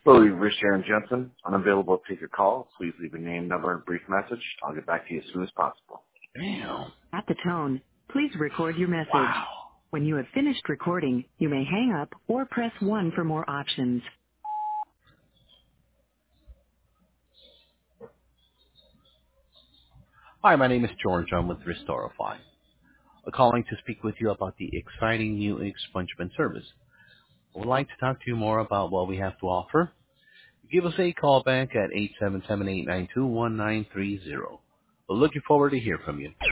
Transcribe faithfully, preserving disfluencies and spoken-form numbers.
Hello, you've reached Aaron Jensen. Unavailable to take your call. Please leave your name, number, and brief message. I'll get back to you as soon as possible. Damn. At the tone, please record your message. Wow. When you have finished recording, you may hang up or press one for more options. Hi, my name is George. I'm with Restorify. I'm calling to speak with you about the exciting new expungement service. I would like to talk to you more about what we have to offer. Give us a call back at eight seven seven, eight nine two, one nine three zero. We're looking forward to hear from you.